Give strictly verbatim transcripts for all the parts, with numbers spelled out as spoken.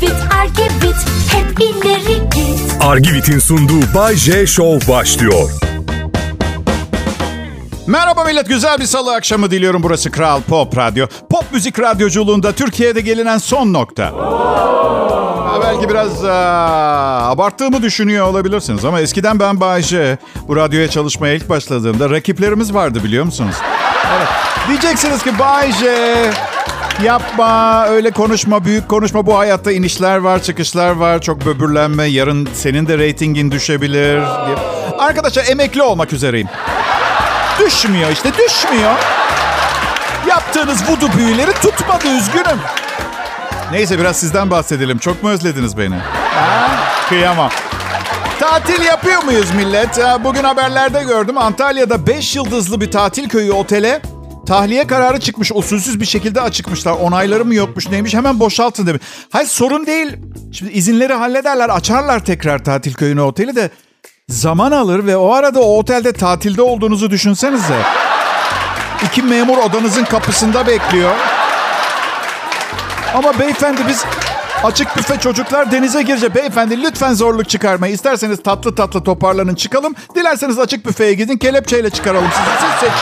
Argivit, Argivit, hep ileri git. Argivit'in sunduğu Bay J Show başlıyor. Merhaba millet, güzel bir salı akşamı diliyorum. Burası Kral Pop Radyo. Pop müzik radyoculuğunda Türkiye'de gelinen son nokta. Ha, belki biraz aa, abarttığımı düşünüyor olabilirsiniz ama eskiden ben Bay J. Bu radyoya çalışmaya ilk başladığımda rakiplerimiz vardı, biliyor musunuz? Evet. Diyeceksiniz ki Bay J, yapma, öyle konuşma, büyük konuşma. Bu hayatta inişler var, çıkışlar var. Çok böbürlenme, yarın senin de reytingin düşebilir diye. Arkadaşlar, emekli olmak üzereyim. Düşmüyor işte, düşmüyor. Yaptığınız vudu büyüleri tutmadı, üzgünüm. Neyse, biraz sizden bahsedelim. Çok mu özlediniz beni? Ha? Kıyamam. Tatil yapıyor muyuz millet? Bugün haberlerde gördüm. Antalya'da beş yıldızlı bir tatil köyü otele tahliye kararı çıkmış. Usulsüz bir şekilde açıkmışlar. Onayları mı yokmuş, neymiş? Hemen boşaltın demiş. Hayır, sorun değil. Şimdi izinleri hallederler, açarlar tekrar tatil köyünü, oteli de zaman alır ve o arada o otelde tatilde olduğunuzu düşünsenize. İki memur odanızın kapısında bekliyor. Ama beyefendi, biz açık büfe, çocuklar denize girecek. Beyefendi, lütfen zorluk çıkarmayın. İsterseniz tatlı tatlı toparlanın, çıkalım. Dilerseniz açık büfeye gidin, kelepçeyle çıkaralım sizi. Siz seç.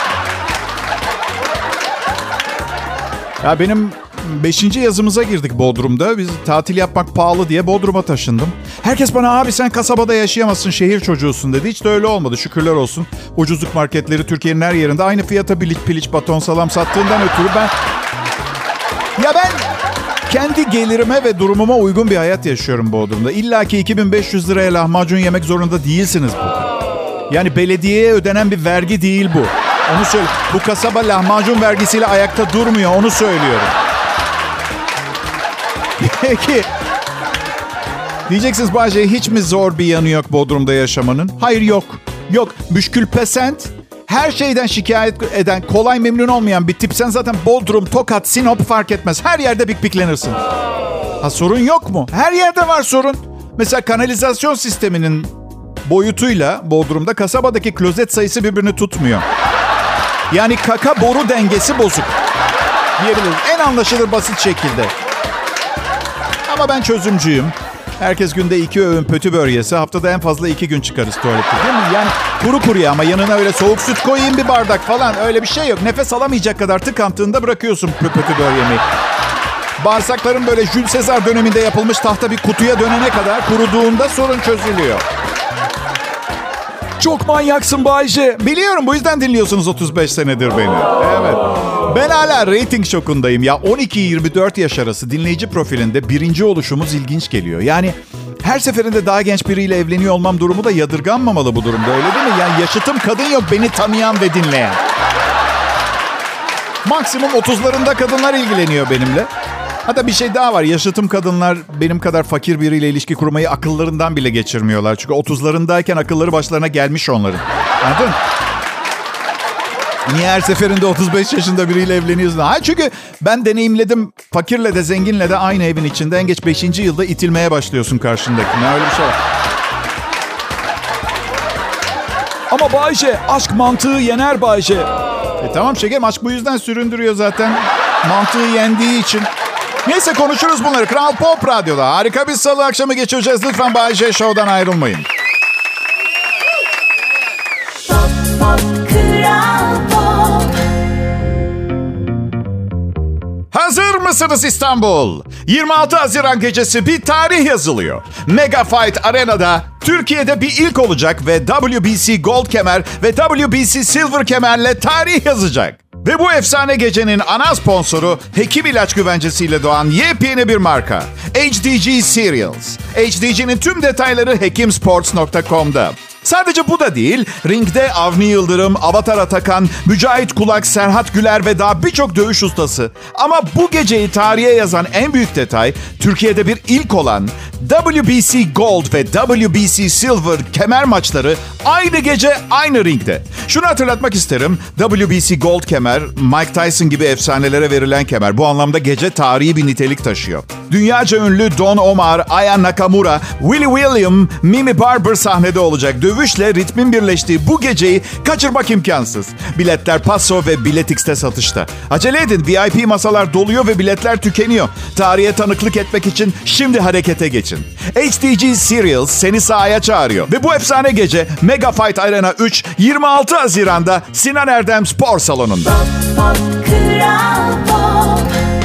Ya benim beşinci yazımıza girdik Bodrum'da. Biz tatil yapmak pahalı diye Bodrum'a taşındım. Herkes bana, abi sen kasabada yaşayamazsın, şehir çocuğusun dedi. Hiç de öyle olmadı, şükürler olsun. Ucuzluk marketleri Türkiye'nin her yerinde aynı fiyata bilic piliç baton salam sattığından ötürü ben... Ya ben kendi gelirime ve durumuma uygun bir hayat yaşıyorum Bodrum'da. İlla ki iki bin beş yüz liraya lahmacun yemek zorunda değilsiniz burada. Yani belediyeye ödenen bir vergi değil bu. Onu söyle. Bu kasaba lahmacun vergisiyle ayakta durmuyor, onu söylüyorum. Peki. Diyeceksiniz Bahçe, hiç mi zor bir yanı yok Bodrum'da yaşamanın? Hayır, yok. Yok. Müşkül pesent, her şeyden şikayet eden, kolay memnun olmayan bir tip. Sen zaten Bodrum, Tokat, Sinop fark etmez. Her yerde bikbiklenirsin. Ha, sorun yok mu? Her yerde var sorun. Mesela kanalizasyon sisteminin boyutuyla Bodrum'da kasabadaki klozet sayısı birbirini tutmuyor. Yani kaka boru dengesi bozuk diyebiliriz. En anlaşılır basit şekilde. Ama ben çözümcüyüm. Herkes günde iki öğün pötibör yese haftada en fazla iki gün çıkarız tuvalette, değil mi? Yani kuru kuruya, ama yanına öyle soğuk süt koyayım bir bardak falan, öyle bir şey yok. Nefes alamayacak kadar tıkandığında bırakıyorsun pötibör yemeği. Bağırsakların böyle Jules Caesar döneminde yapılmış tahta bir kutuya dönene kadar kuruduğunda sorun çözülüyor. Çok manyaksın Bayce. Biliyorum, bu yüzden dinliyorsunuz otuz beş senedir beni. Evet. Ben hala reyting şokundayım ya. on iki yirmi dört yaş arası dinleyici profilinde birinci oluşumuz ilginç geliyor. Yani her seferinde daha genç biriyle evleniyor olmam durumu da yadırganmamalı bu durumda, öyle değil mi? Yani yaşıtım kadın yok beni tanıyan ve dinleyen. Maksimum otuzlarında kadınlar ilgileniyor benimle. Hatta bir şey daha var. Yaşıtım kadınlar benim kadar fakir biriyle ilişki kurmayı akıllarından bile geçirmiyorlar. Çünkü otuzlarındayken akılları başlarına gelmiş onların. Anladın mı? Niye her seferinde otuz beş yaşında biriyle evleniyorsun? Ha, çünkü ben deneyimledim. Fakirle de zenginle de aynı evin içinde en geç beşinci yılda itilmeye başlıyorsun karşındakine. Öyle bir şey var. Ama Bayce, aşk mantığı yener Bayce. E tamam şekerim, aşk bu yüzden süründürüyor zaten. Mantığı yendiği için. Neyse, konuşuruz bunları. Kral Pop Radyo'da harika bir salı akşamı geçireceğiz. Lütfen Bay J Show'dan ayrılmayın. Pop, pop, Kral Pop. Hazır mısınız İstanbul? yirmi altı Haziran gecesi bir tarih yazılıyor. Mega Fight Arena'da Türkiye'de bir ilk olacak ve W B C Gold kemer ve W B C Silver kemerle tarih yazacak. Ve bu efsane gecenin ana sponsoru hekim ilaç güvencesiyle doğan yepyeni bir marka. H D G Cereals. H D G'nin tüm detayları hekimsports nokta com'da. Sadece bu da değil, ringde Avni Yıldırım, Avatar Atakan, Mücahit Kulak, Serhat Güler ve daha birçok dövüş ustası. Ama bu geceyi tarihe yazan en büyük detay, Türkiye'de bir ilk olan W B C Gold ve W B C Silver kemer maçları aynı gece aynı ringde. Şunu hatırlatmak isterim, W B C Gold kemer, Mike Tyson gibi efsanelere verilen kemer. Bu anlamda gece tarihi bir nitelik taşıyor. Dünyaca ünlü Don Omar, Aya Nakamura, Willie William, Mimi Barber sahnede olacak. Dövüş dövüşle ritmin birleştiği bu geceyi kaçırmak imkansız. Biletler Paso ve Biletix'te satışta. Acele edin, V I P masalar doluyor ve biletler tükeniyor. Tarihe tanıklık etmek için şimdi harekete geçin. H D G Serials seni sahaya çağırıyor. Ve bu efsane gece Mega Fight Arena üç yirmi altı Haziran'da Sinan Erdem Spor Salonu'nda. Pop, Kral Pop.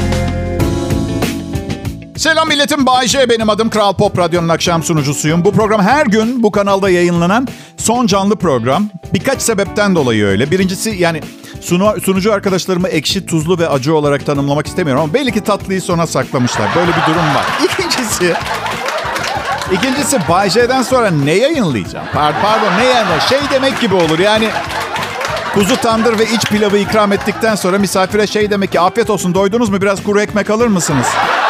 Selam milletim, Bay J benim adım. Kral Pop Radyo'nun akşam sunucusuyum. Bu program her gün bu kanalda yayınlanan son canlı program. Birkaç sebepten dolayı öyle. Birincisi, yani sunu, sunucu arkadaşlarımı ekşi, tuzlu ve acı olarak tanımlamak istemiyorum ama belli ki tatlıyı sona saklamışlar. Böyle bir durum var. İkincisi, ikincisi Bay J'den sonra ne yayınlayacağım? Pardon, pardon ne yani? Şey demek gibi olur yani. Kuzu tandır ve iç pilavı ikram ettikten sonra misafire şey demek ki, afiyet olsun, doydunuz mu, biraz kuru ekmek alır mısınız?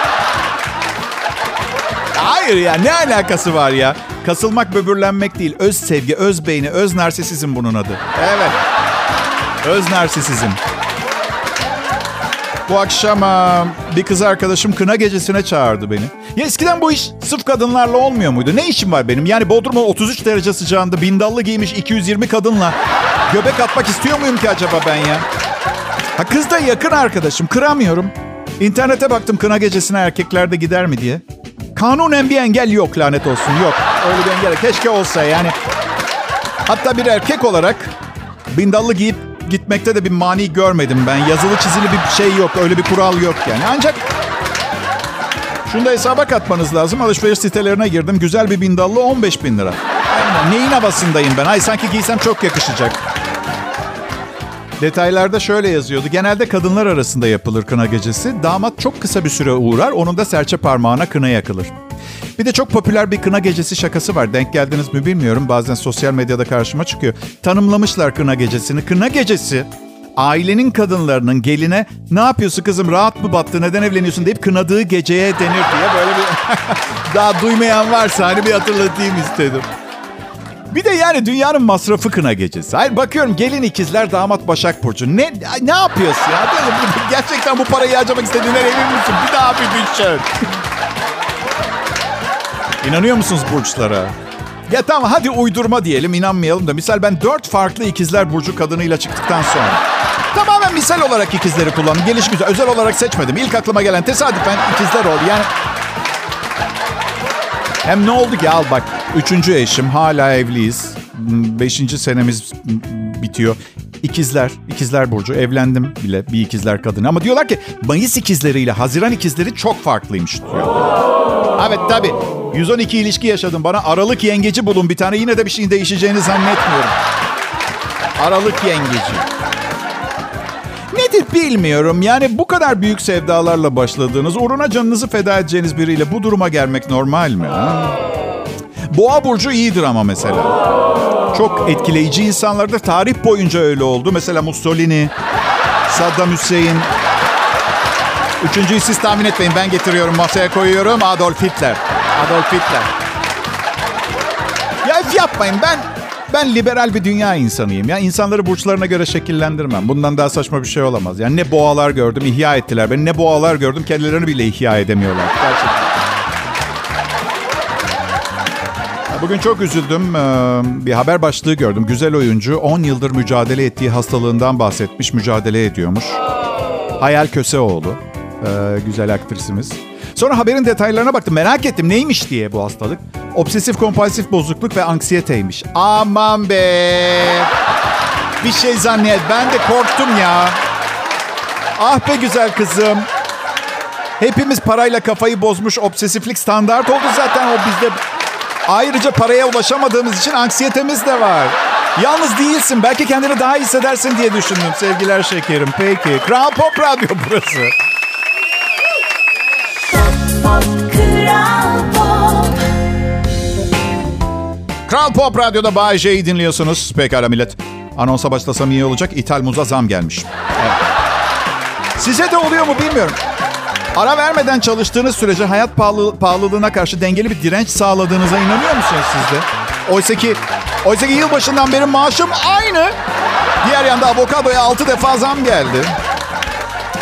Hayır ya, ne alakası var ya? Kasılmak böbürlenmek değil. Öz sevgi, öz beğeni, öz narsisizm bunun adı. Evet. Öz narsisizm. Bu akşam bir kız arkadaşım kına gecesine çağırdı beni. Ya eskiden bu iş sırf kadınlarla olmuyor muydu? Ne işim var benim? Yani Bodrum'un otuz üç derece sıcağında bindallı giymiş iki yüz yirmi kadınla göbek atmak istiyor muyum ki acaba ben ya? Ha, kız da yakın arkadaşım. Kıramıyorum. İnternete baktım kına gecesine erkekler de gider mi diye. Kanunen bir engel yok, lanet olsun, yok. Öyle bir engel keşke olsa yani. Hatta bir erkek olarak bindallı giyip gitmekte de bir mani görmedim ben. Yazılı çizili bir şey yok, öyle bir kural yok yani. Ancak şunu da hesaba katmanız lazım. Alışveriş sitelerine girdim. Güzel bir bindallı on beş bin lira. Yani neyin havasındayım ben? Ay sanki giysem çok yakışacak. Detaylarda şöyle yazıyordu. Genelde kadınlar arasında yapılır kına gecesi. Damat çok kısa bir süre uğrar. Onun da serçe parmağına kına yakılır. Bir de çok popüler bir kına gecesi şakası var. Denk geldiniz mi bilmiyorum. Bazen sosyal medyada karşıma çıkıyor. Tanımlamışlar kına gecesini. Kına gecesi, ailenin kadınlarının geline "ne yapıyorsun kızım, rahat mı battı, neden evleniyorsun" deyip kınadığı geceye denir diye böyle bir... Daha duymayan varsa hani bir hatırlatayım istedim. Bir de yani dünyanın masrafı kına gecesi. Hayır, bakıyorum gelin ikizler, damat Başak Burcu. Ne ne yapıyorsun ya? Gerçekten bu parayı harcamak istediğinden emin misin? Bir daha bir düşün. İnanıyor musunuz burçlara? Ya tamam, hadi uydurma diyelim, inanmayalım da. Misal ben dört farklı ikizler burcu kadınıyla çıktıktan sonra. Tamamen misal olarak ikizleri kullandım. Gelişgüzel, özel olarak seçmedim. İlk aklıma gelen tesadüfen ikizler oldu. Yani hem ne oldu ki, al bak. Üçüncü eşim, hala evliyiz. Beşinci senemiz bitiyor. İkizler, ikizler burcu. Evlendim bile bir ikizler kadını. Ama diyorlar ki Mayıs ikizleriyle Haziran ikizleri çok farklıymış diyor. Evet tabii. yüz on iki ilişki yaşadım. Bana Aralık yengeci bulun bir tane. Yine de bir şeyin değişeceğini zannetmiyorum. Aralık yengeci. Nedir bilmiyorum. Yani bu kadar büyük sevdalarla başladığınız, uğruna canınızı feda edeceğiniz biriyle bu duruma gelmek normal mi? Ha? Boğa burcu iyidir ama mesela. Çok etkileyici insanlardır. Tarih boyunca öyle oldu. Mesela Mussolini, Saddam Hüseyin. Üçüncüyü siz tahmin etmeyin. Ben getiriyorum, masaya koyuyorum. Adolf Hitler. Adolf Hitler. Ya yapmayın. Ben ben liberal bir dünya insanıyım. Ya insanları burçlarına göre şekillendirmem. Bundan daha saçma bir şey olamaz. Yani ne boğalar gördüm, ihya ettiler beni. Ne boğalar gördüm, kendilerini bile ihya edemiyorlar. Gerçekten. Bugün çok üzüldüm. Bir haber başlığı gördüm. Güzel oyuncu on yıldır mücadele ettiği hastalığından bahsetmiş. Mücadele ediyormuş. Hayal Köseoğlu. Güzel aktrisimiz. Sonra haberin detaylarına baktım. Merak ettim neymiş diye bu hastalık. Obsesif kompulsif bozukluk ve anksiyeteymiş. Aman be. Bir şey zannet. Ben de korktum ya. Ah be güzel kızım. Hepimiz parayla kafayı bozmuş, obsesiflik standart oldu zaten o bizde. Ayrıca paraya ulaşamadığımız için anksiyetemiz de var. Yalnız değilsin. Belki kendini daha iyi hissedersin diye düşündüm. Sevgiler şekerim. Peki. Kral Pop Radyo burası. Pop, Kral Pop. Kral Pop Radyo'da Bay J'yi dinliyorsunuz. Pekala millet. Anonsa başlasam iyi olacak. İthal muza zam gelmiş. Evet. Size de oluyor mu bilmiyorum. Ara vermeden çalıştığınız sürece hayat pahalı, pahalılığına karşı dengeli bir direnç sağladığınıza inanıyor musunuz siz de? Oysa ki, oysa ki yılbaşından beri maaşım aynı. Diğer yanda avokadoya altı defa zam geldi.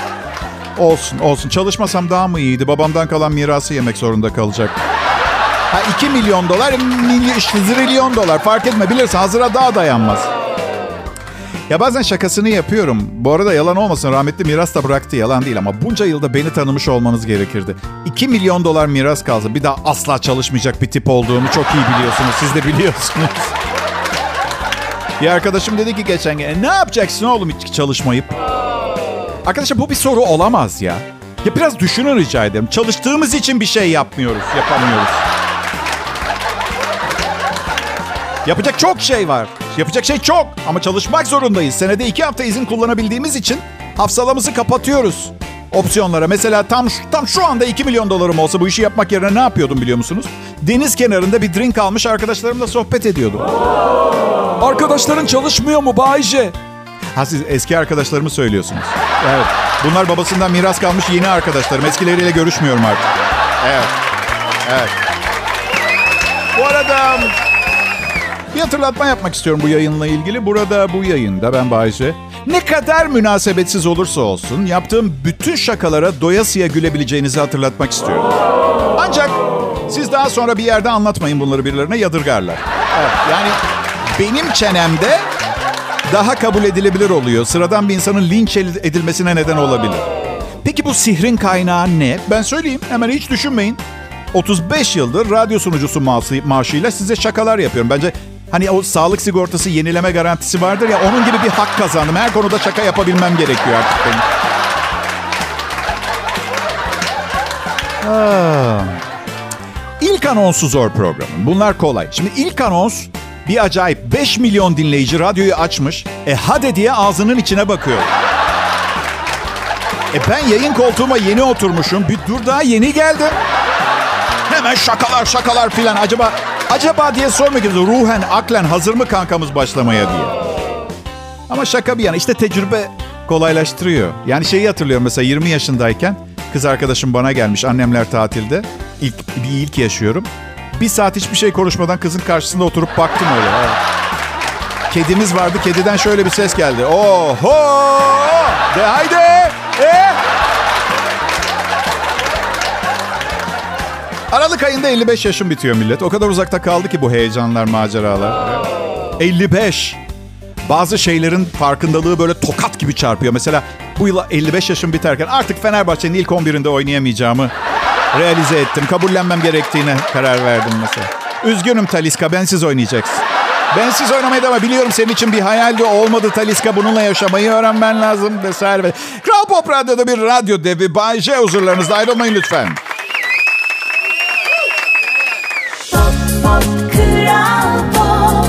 Olsun, olsun. Çalışmasam daha mı iyiydi? Babamdan kalan mirası yemek zorunda kalacak. Ha iki milyon dolar, zilyon dolar fark etme. Bilirsin hazıra daha dayanmaz. Ya bazen şakasını yapıyorum. Bu arada yalan olmasın, rahmetli miras da bıraktı, yalan değil ama bunca yılda beni tanımış olmanız gerekirdi. iki milyon dolar miras kalsa bir daha asla çalışmayacak bir tip olduğumu çok iyi biliyorsunuz. Siz de biliyorsunuz. Bir arkadaşım dedi ki geçen gün, e, ne yapacaksın oğlum hiç çalışmayıp? Arkadaşlar bu bir soru olamaz ya. Ya biraz düşünün rica ederim. Çalıştığımız için bir şey yapmıyoruz, yapamıyoruz. Yapacak çok şey var. Yapacak şey çok ama çalışmak zorundayız. Senede iki hafta izin kullanabildiğimiz için hafsalamızı kapatıyoruz opsiyonlara. Mesela tam tam şu anda iki milyon dolarım olsa bu işi yapmak yerine ne yapıyordum biliyor musunuz? Deniz kenarında bir drink almış arkadaşlarımla sohbet ediyordum. Arkadaşların çalışmıyor mu Bayce? Ha siz eski arkadaşlarımı söylüyorsunuz. Evet. Bunlar babasından miras kalmış yeni arkadaşlarım. Eskileriyle görüşmüyorum artık. Evet. Evet. Bu arada bir hatırlatma yapmak istiyorum bu yayınla ilgili. Burada bu yayında ben Bayce, ne kadar münasebetsiz olursa olsun yaptığım bütün şakalara doyasıya gülebileceğinizi hatırlatmak istiyorum. Ancak siz daha sonra bir yerde anlatmayın bunları, birilerine yadırgarlar. Evet, yani benim çenemde daha kabul edilebilir oluyor. Sıradan bir insanın linç edilmesine neden olabilir. Peki bu sihrin kaynağı ne? Ben söyleyeyim, hemen hiç düşünmeyin. otuz beş yıldır radyo sunucusu maaşıyla size şakalar yapıyorum. Bence hani o sağlık sigortası yenileme garantisi vardır ya, onun gibi bir hak kazandım. Her konuda şaka yapabilmem gerekiyor artık benim. Ah. İlk anonsu zor programın. Bunlar kolay. Şimdi ilk anons bir acayip. beş milyon dinleyici radyoyu açmış. E hadi diye ağzının içine bakıyor. E ben yayın koltuğuma yeni oturmuşum. Bir dur, daha yeni geldim. Hemen şakalar şakalar filan. Acaba acaba diye sormak istiyorum. Ruhen, aklen hazır mı kankamız başlamaya diye. Ama şaka bir yana işte tecrübe kolaylaştırıyor. Yani şeyi hatırlıyorum mesela yirmi yaşındayken kız arkadaşım bana gelmiş, annemler tatilde. İlk, bir ilk yaşıyorum. Bir saat hiçbir şey konuşmadan kızın karşısında oturup baktım öyle. Evet. Kedimiz vardı. Kediden şöyle bir ses geldi. Oho! De haydi! E? Aralık ayında elli beş yaşım bitiyor millet. O kadar uzakta kaldı ki bu heyecanlar, maceralar. elli beş. Bazı şeylerin farkındalığı böyle tokat gibi çarpıyor. Mesela bu yıl elli beş yaşım biterken artık Fenerbahçe'nin ilk on birinde oynayamayacağımı realize ettim. Kabullenmem gerektiğine karar verdim mesela. Üzgünüm Talisca, bensiz oynayacaksın. Bensiz oynamayı da ama biliyorum senin için bir hayaldi, olmadı Talisca. Bununla yaşamayı öğrenmen lazım vesaire. Kral Pop Radyo'da bir radyo devi Bay J huzurlarınızda, ayrılmayın lütfen. Pop, pop, Kral Pop.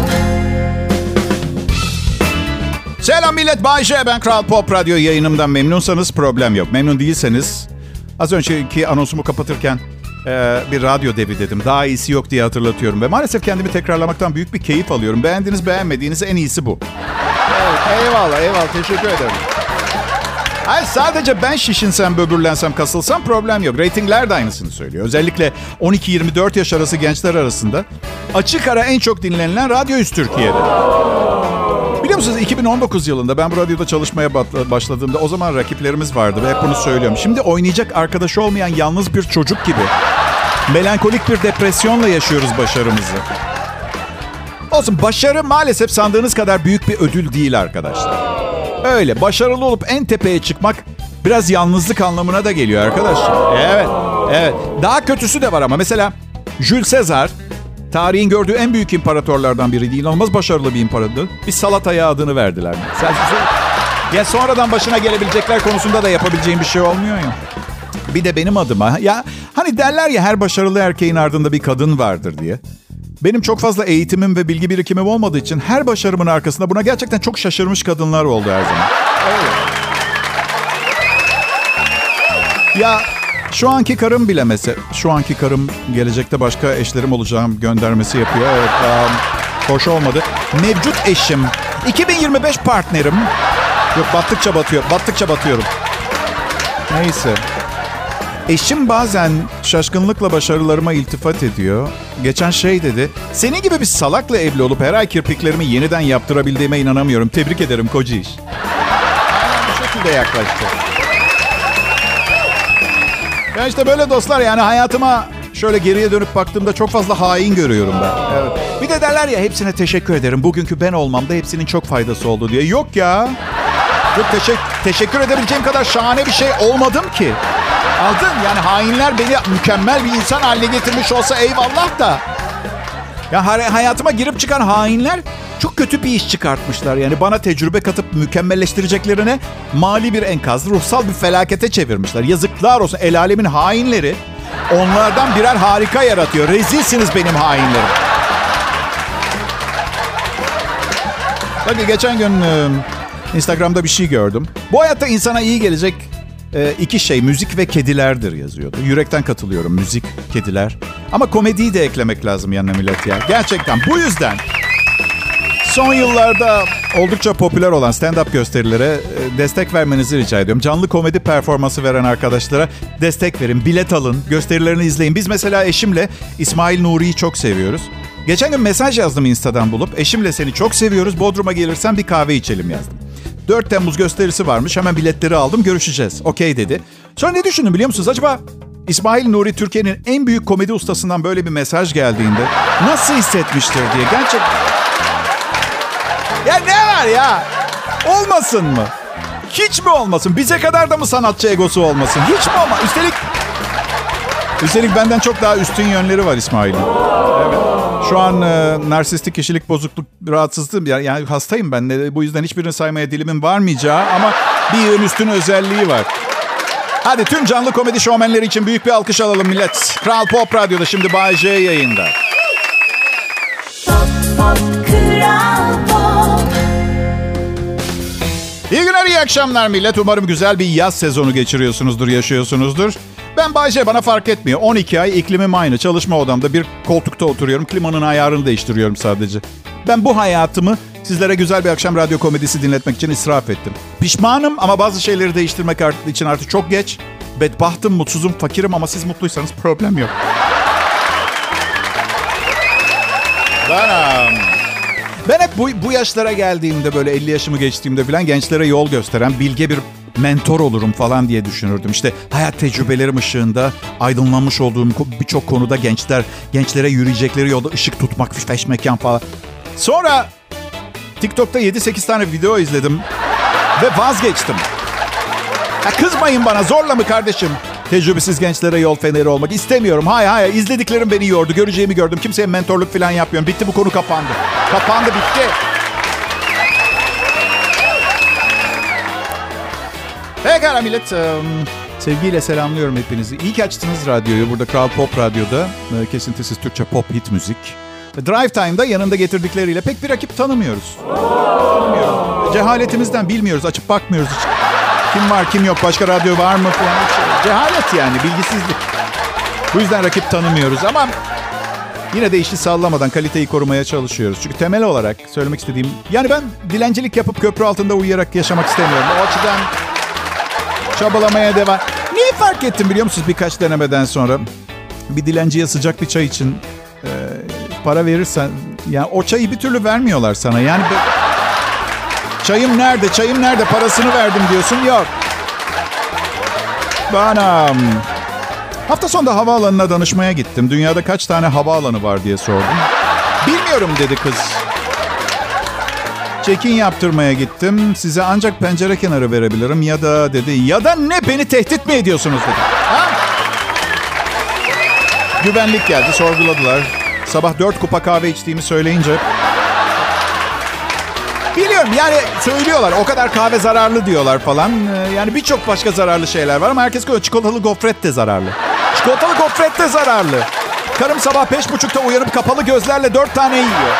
Selam millet, Bay J, ben Kral Pop Radyo. Yayınımdan memnunsanız problem yok. Memnun değilseniz, az önceki anonsumu kapatırken e, bir radyo devi dedim. Daha iyisi yok diye hatırlatıyorum. Ve maalesef kendimi tekrarlamaktan büyük bir keyif alıyorum. Beğendiğiniz beğenmediğiniz en iyisi bu. Evet, eyvallah eyvallah, teşekkür ederim. Hayır, sadece ben şişinsem, böbürlensem, kasılsam problem yok. Ratingler de aynısını söylüyor. Özellikle on iki yirmi dört yaş arası gençler arasında açık ara en çok dinlenilen radyoyuz Türkiye'de. Biliyor musunuz iki bin on dokuz yılında ben bu radyoda çalışmaya başladığımda o zaman rakiplerimiz vardı ve hep bunu söylüyorum. Şimdi oynayacak arkadaşı olmayan yalnız bir çocuk gibi melankolik bir depresyonla yaşıyoruz başarımızı. Olsun, başarı maalesef sandığınız kadar büyük bir ödül değil arkadaşlar. Öyle başarılı olup en tepeye çıkmak biraz yalnızlık anlamına da geliyor arkadaşlar. Evet, evet. Daha kötüsü de var ama mesela Jules Caesar tarihin gördüğü en büyük imparatorlardan biriydi. İnanılmaz başarılı bir imparator. Bir salataya adını verdiler. Sen, ya sonradan başına gelebilecekler konusunda da yapabileceğim bir şey olmuyor ya. Bir de benim adıma. Ya hani derler ya, her başarılı erkeğin ardında bir kadın vardır diye. Benim çok fazla eğitimim ve bilgi birikimim olmadığı için her başarımın arkasında buna gerçekten çok şaşırmış kadınlar oldu her zaman. Evet. Ya şu anki karım bile mesela, şu anki karım gelecekte başka eşlerim olacağım göndermesi yapıyor. Evet, um, hoş olmadı. Mevcut eşim, iki bin yirmi beş partnerim. Yok, battıkça batıyor, battıkça batıyorum. Neyse. Eşim bazen şaşkınlıkla başarılarıma iltifat ediyor. Geçen şey dedi. Senin gibi bir salakla evli olup her ay kirpiklerimi yeniden yaptırabildiğime inanamıyorum. Tebrik ederim koca iş. Aynen bu şekilde yaklaştı. Ya işte böyle dostlar, yani hayatıma şöyle geriye dönüp baktığımda çok fazla hain görüyorum ben. Evet. Bir de derler ya, hepsine teşekkür ederim. Bugünkü ben olmamda hepsinin çok faydası oldu diye. Yok ya. Yok, teşekkür, teşekkür edebileceğim kadar şahane bir şey olmadım ki. Aldın yani, hainler beni mükemmel bir insan haline getirmiş olsa eyvallah da. Ya hayatıma girip çıkan hainler çok kötü bir iş çıkartmışlar. Yani bana tecrübe katıp mükemmelleştireceklerine mali bir enkaz, ruhsal bir felakete çevirmişler. Yazıklar olsun, el alemin hainleri onlardan birer harika yaratıyor. Rezilsiniz benim hainlerim. Bakın geçen gün e, Instagram'da bir şey gördüm. Bu hayatta insana iyi gelecek e, iki şey, müzik ve kedilerdir yazıyordu. Yürekten katılıyorum, müzik, kediler. Ama komediyi de eklemek lazım yanına millet ya. Gerçekten bu yüzden son yıllarda oldukça popüler olan stand-up gösterilere destek vermenizi rica ediyorum. Canlı komedi performansı veren arkadaşlara destek verin. Bilet alın, gösterilerini izleyin. Biz mesela eşimle İsmail Nuri'yi çok seviyoruz. Geçen gün mesaj yazdım Insta'dan bulup. Eşimle seni çok seviyoruz. Bodrum'a gelirsen bir kahve içelim yazdım. dört Temmuz gösterisi varmış. Hemen biletleri aldım. Görüşeceğiz. Okey dedi. Sonra ne düşündüm biliyor musunuz? Acaba İsmail Nuri Türkiye'nin en büyük komedi ustasından böyle bir mesaj geldiğinde nasıl hissetmiştir diye. Gerçekten. Ya ne var ya? Olmasın mı? Hiç mi olmasın? Bize kadar da mı sanatçı egosu olmasın? Hiç mi olmasın? Üstelik, üstelik benden çok daha üstün yönleri var İsmail'in. Evet. Şu an e, narsistik kişilik bozukluk rahatsızlığım. Yani, yani hastayım ben de. Bu yüzden hiçbirini saymaya dilimin varmayacağı ama bir yön üstün özelliği var. Hadi tüm canlı komedi şovmenleri için büyük bir alkış alalım millet. Kral Pop Radyo'da şimdi Bay J yayında. Pop, pop, Kral Pop. İyi günler, iyi akşamlar millet. Umarım güzel bir yaz sezonu geçiriyorsunuzdur, yaşıyorsunuzdur. Ben Bay J, bana fark etmiyor. on iki ay iklimim aynı. Çalışma odamda bir koltukta oturuyorum. Klimanın ayarını değiştiriyorum sadece. Ben bu hayatımı sizlere güzel bir akşam radyo komedisi dinletmek için israf ettim. Pişmanım ama bazı şeyleri değiştirmek için artık çok geç. Bedbahtım, mutsuzum, fakirim ama siz mutluysanız problem yok. Ben, ben hep bu, bu yaşlara geldiğimde, böyle elli yaşımı geçtiğimde falan gençlere yol gösteren bilge bir mentor olurum falan diye düşünürdüm. İşte hayat tecrübelerim ışığında aydınlanmış olduğum birçok konuda gençler, gençlere yürüyecekleri yolda ışık tutmak, feşmekan falan. Sonra TikTok'ta yedi sekiz tane video izledim ve vazgeçtim. Ya kızmayın bana, zorla mı kardeşim? Tecrübesiz gençlere yol feneri olmak istemiyorum. Hayır hayır, izlediklerim beni yordu. Göreceğimi gördüm. Kimseye mentorluk falan yapmıyorum. Bitti, bu konu kapandı. Kapandı, bitti. Pekala millet. Sevgiyle selamlıyorum hepinizi. İyi ki açtınız radyoyu. Burada Kral Pop Radyo'da kesintisiz Türkçe pop hit müzik. Drive Time'da yanında getirdikleriyle pek bir rakip tanımıyoruz. Tanımıyorum. Cehaletimizden bilmiyoruz. Açıp bakmıyoruz hiç. Kim var kim yok, başka radyo var mı falan. Cehalet yani, bilgisizlik. Bu yüzden rakip tanımıyoruz ama yine de işi sallamadan kaliteyi korumaya çalışıyoruz. Çünkü temel olarak söylemek istediğim, yani ben dilencilik yapıp köprü altında uyuyarak yaşamak istemiyorum. O açıdan çabalamaya devam. Neyi fark ettim biliyor musunuz birkaç denemeden sonra? Bir dilenciye sıcak bir çay için e, para verirsen, yani o çayı bir türlü vermiyorlar sana. Yani be, çayım nerede, çayım nerede, parasını verdim diyorsun, yok. Bana hafta sonunda havaalanına danışmaya gittim. Dünyada kaç tane havaalanı var diye sordum. Bilmiyorum dedi kız. Check-in yaptırmaya gittim. Size ancak pencere kenarı verebilirim ya da dedi. Ya da ne, beni tehdit mi ediyorsunuz dedi. Ha? Güvenlik geldi, sorguladılar. Sabah dört kupa kahve içtiğimi söyleyince. Biliyorum yani, söylüyorlar o kadar kahve zararlı diyorlar falan. Yani birçok başka zararlı şeyler var ama herkes diyor çikolatalı gofret de zararlı. Çikolatalı gofret de zararlı. Karım sabah beş buçukta uyanıp kapalı gözlerle dört tane yiyor.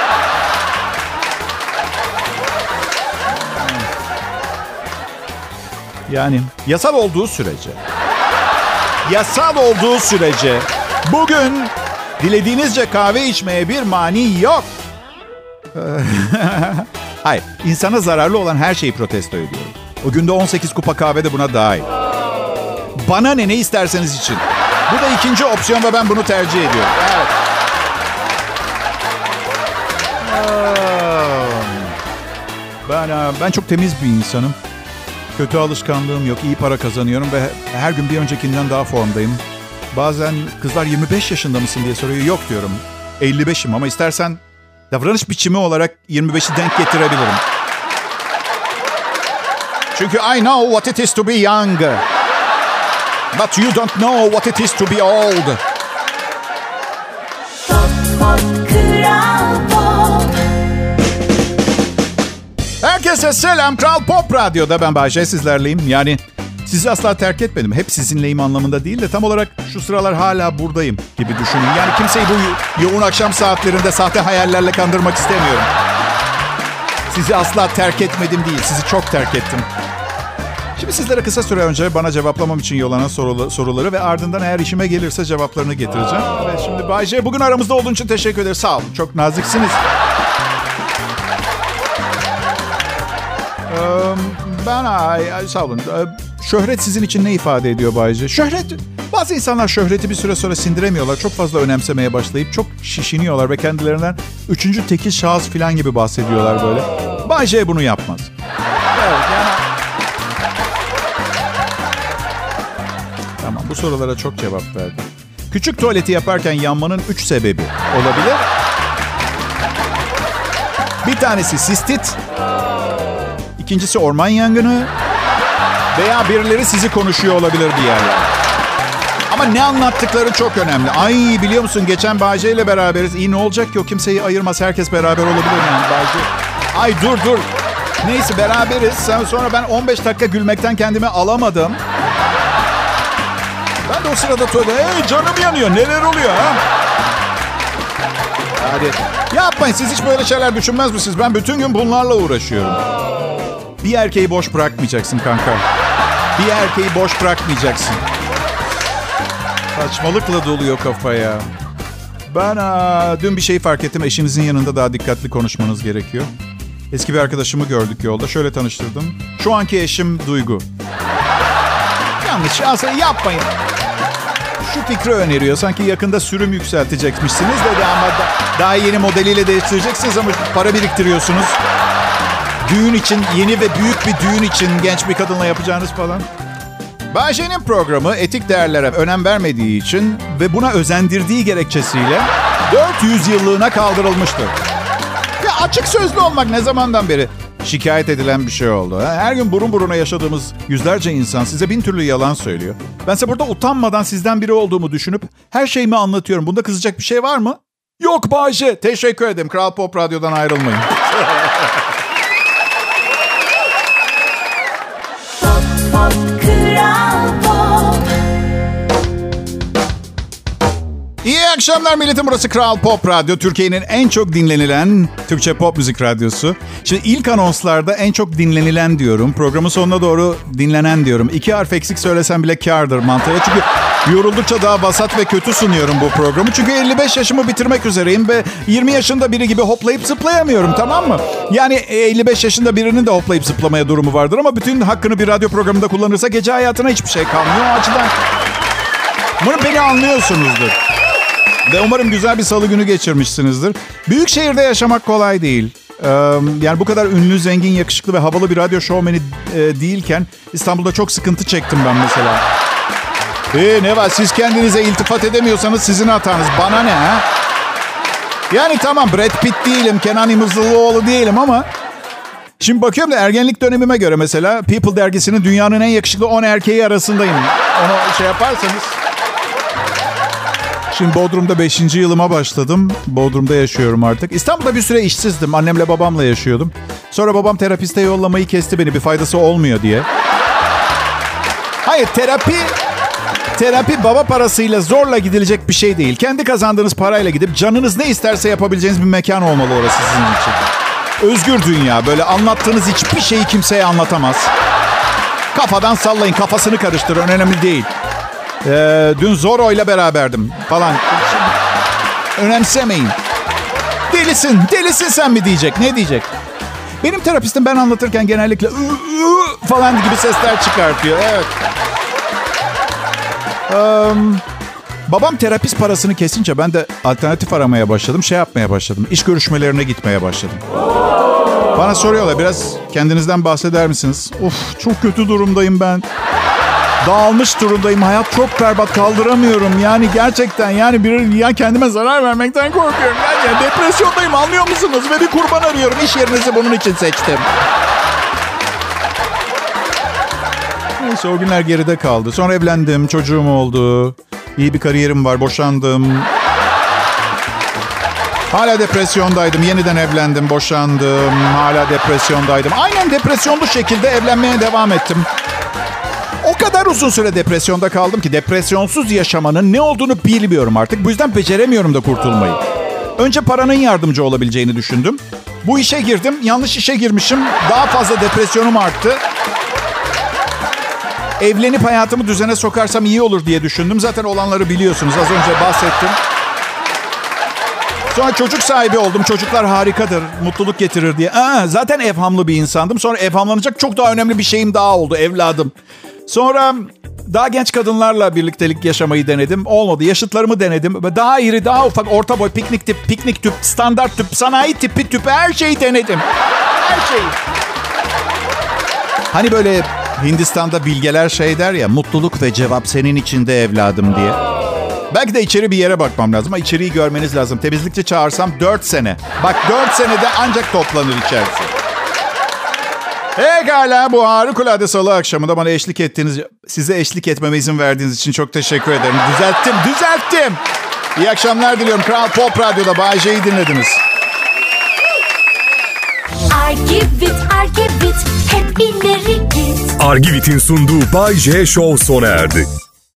Yani yasal olduğu sürece, yasal olduğu sürece bugün dilediğinizce kahve içmeye bir mani yok. Hayır, insana zararlı olan her şeyi protesto ediyorum. O günde on sekiz kupa kahve de buna dahil. Bana ne, ne isterseniz için. Bu da ikinci opsiyon ve ben bunu tercih ediyorum. Evet. Ben, ben çok temiz bir insanım. Kötü alışkanlığım yok, iyi para kazanıyorum ve her gün bir öncekinden daha formdayım. Bazen kızlar yirmi beş yaşında mısın diye soruyor. Yok diyorum. elli beşim ama istersen davranış biçimi olarak yirmi beşi denk getirebilirim. Çünkü I know what it is to be young. But you don't know what it is to be old. Pop, pop, Kral Pop. Herkese selam. Kral Pop Radyo'da ben Bayce, sizlerleyim. Yani sizi asla terk etmedim. Hep sizinleyim anlamında değil de tam olarak şu sıralar hala buradayım gibi düşünün. Yani kimseyi bu yoğun akşam saatlerinde sahte hayallerle kandırmak istemiyorum. Sizi asla terk etmedim değil, sizi çok terk ettim. Şimdi sizlere kısa süre önce bana cevaplamam için yollanan soru, soruları ve ardından eğer işime gelirse cevaplarını getireceğim. Evet, şimdi Bayce, bugün aramızda olduğun için teşekkür ederim. Sağ olun, çok naziksiniz. Ee, ben ay, ay, sağ olun. Ee, şöhret sizin için ne ifade ediyor Bayce? Şöhret, bazı insanlar şöhreti bir süre sonra sindiremiyorlar. Çok fazla önemsemeye başlayıp çok şişiniyorlar ve kendilerinden üçüncü tekil şahıs falan gibi bahsediyorlar böyle. Bayce bunu yapmaz. Evet, yani... Tamam, bu sorulara çok cevap verdim. Küçük tuvaleti yaparken yanmanın üç sebebi olabilir. Bir tanesi sistit. İkincisi orman yangını. Veya birileri sizi konuşuyor olabilir bir yerler. Ama ne anlattıkları çok önemli. Ay biliyor musun, geçen Bayce ile beraberiz. İyi, ne olacak ki o, kimseyi ayırmaz. Herkes beraber olabilir yani Bayce. Ay dur dur. Neyse, beraberiz. Sonra ben on beş dakika gülmekten kendimi alamadım. Ben de o sırada tuvalete, hey canım yanıyor, neler oluyor ha? Hadi yapmayın, siz hiç böyle şeyler düşünmez misiniz? Ben bütün gün bunlarla uğraşıyorum. Bir erkeği boş bırakmayacaksın kanka. Bir erkeği boş bırakmayacaksın. Saçmalıkla doluyor kafaya. Ben aa, dün bir şey fark ettim. Eşinizin yanında daha dikkatli konuşmanız gerekiyor. Eski bir arkadaşımı gördük yolda. Şöyle tanıştırdım. Şu anki eşim Duygu. Yanlış. Aslında yapmayın. Şu fikri öneriyor. Sanki yakında sürüm yükseltecekmişsiniz dedi ama da, daha yeni modeliyle değiştireceksiniz ama para biriktiriyorsunuz. Düğün için, yeni ve büyük bir düğün için genç bir kadınla yapacağınız falan. Bayce'nin programı etik değerlere önem vermediği için ve buna özendirdiği gerekçesiyle dört yüz yıllığına kaldırılmıştır. Ve açık sözlü olmak ne zamandan beri şikayet edilen bir şey oldu. Her gün burun buruna yaşadığımız yüzlerce insan size bin türlü yalan söylüyor. Bense burada utanmadan sizden biri olduğumu düşünüp her şeyimi anlatıyorum. Bunda kızacak bir şey var mı? Yok Bayce. Teşekkür ederim. Kral Pop Radyo'dan ayrılmayın. Pop, pop, Kral Pop. İyi akşamlar milletim, burası Kral Pop Radyo. Türkiye'nin en çok dinlenilen Türkçe pop müzik radyosu. Şimdi ilk anonslarda en çok dinlenilen diyorum. Programın sonuna doğru dinlenen diyorum. İki harf eksik söylesem bile kârdır mantığı. Çünkü yoruldukça daha vasat ve kötü sunuyorum bu programı. Çünkü elli beş yaşımı bitirmek üzereyim ve yirmi yaşında biri gibi hoplayıp zıplayamıyorum, tamam mı? Yani elli beş yaşında birinin de hoplayıp zıplamaya durumu vardır ama bütün hakkını bir radyo programında kullanırsa gece hayatına hiçbir şey kalmıyor. O açıdan umarım beni anlıyorsunuzdur. Ve umarım güzel bir salı günü geçirmişsinizdir. Büyük şehirde yaşamak kolay değil. Ee, yani bu kadar ünlü, zengin, yakışıklı ve havalı bir radyo şovmeni e, değilken İstanbul'da çok sıkıntı çektim ben mesela. Ee, ne var, siz kendinize iltifat edemiyorsanız sizin hatanız. Bana ne ha? Yani tamam, Brad Pitt değilim, Kenan İmirzalıoğlu değilim ama... Şimdi bakıyorum da ergenlik dönemime göre mesela People dergisinin dünyanın en yakışıklı on erkeği arasındayım. Onu şey yaparsanız... Şimdi Bodrum'da beşinci yılıma başladım. Bodrum'da yaşıyorum artık. İstanbul'da bir süre işsizdim. Annemle babamla yaşıyordum. Sonra babam terapiste yollamayı kesti beni, bir faydası olmuyor diye. Hayır, terapi... Terapi baba parasıyla zorla gidilecek bir şey değil. Kendi kazandığınız parayla gidip canınız ne isterse yapabileceğiniz bir mekan olmalı orası sizin için. Özgür dünya. Böyle anlattığınız hiçbir şeyi kimseye anlatamaz. Kafadan sallayın, kafasını karıştırın. Önemli değil. Ee, dün Zorro'yla beraberdim falan. Önemsemeyin. Delisin, delisin sen mi diyecek? Ne diyecek? Benim terapistim ben anlatırken genellikle ı, ı, falan gibi sesler çıkartıyor. Evet. Um, babam terapist parasını kesince ben de alternatif aramaya başladım. Şey yapmaya başladım. İş görüşmelerine gitmeye başladım. Bana soruyorlar, biraz kendinizden bahseder misiniz? Of, çok kötü durumdayım ben. Dağılmış durumdayım. Hayat çok berbat, kaldıramıyorum. Yani gerçekten yani bir ya kendime zarar vermekten korkuyorum. Yani, yani depresyondayım, anlıyor musunuz? Ve bir kurban arıyorum. İş yerinizi bunun için seçtim. Neyse o günler geride kaldı. Sonra evlendim, çocuğum oldu. İyi bir kariyerim var, boşandım. Hala depresyondaydım. Yeniden evlendim, boşandım. Hala depresyondaydım. Aynen depresyonlu şekilde evlenmeye devam ettim. O kadar uzun süre depresyonda kaldım ki depresyonsuz yaşamanın ne olduğunu bilmiyorum artık. Bu yüzden beceremiyorum da kurtulmayı. Önce paranın yardımcı olabileceğini düşündüm. Bu işe girdim, yanlış işe girmişim. Daha fazla depresyonum arttı. Evlenip hayatımı düzene sokarsam iyi olur diye düşündüm. Zaten olanları biliyorsunuz. Az önce bahsettim. Sonra çocuk sahibi oldum. Çocuklar harikadır, mutluluk getirir diye. Aa, zaten evhamlı bir insandım. Sonra evhamlanacak çok daha önemli bir şeyim daha oldu. Evladım. Sonra daha genç kadınlarla birliktelik yaşamayı denedim. Olmadı. Yaşıtlarımı denedim. Daha iri, daha ufak, orta boy, piknik tip, piknik tüp, standart tüp, sanayi tipi tüp, her şeyi denedim. Her şeyi. Hani böyle Hindistan'da bilgeler şey der ya, mutluluk ve cevap senin içinde evladım diye. Belki de içeri bir yere bakmam lazım ama içeriği görmeniz lazım. Temizlikçi çağırsam dört sene. Bak dört senede ancak toplanır içerisi. Pekala, bu harikulade salı akşamında bana eşlik ettiğiniz, size eşlik etmeme izin verdiğiniz için çok teşekkür ederim. Düzelttim, düzelttim. İyi akşamlar diliyorum. Kral Pop Radyo'da Bay J'yi dinlediniz. Argivit, Argivit, hep ileri git. Argivit'in sunduğu Bay J Show sona erdi.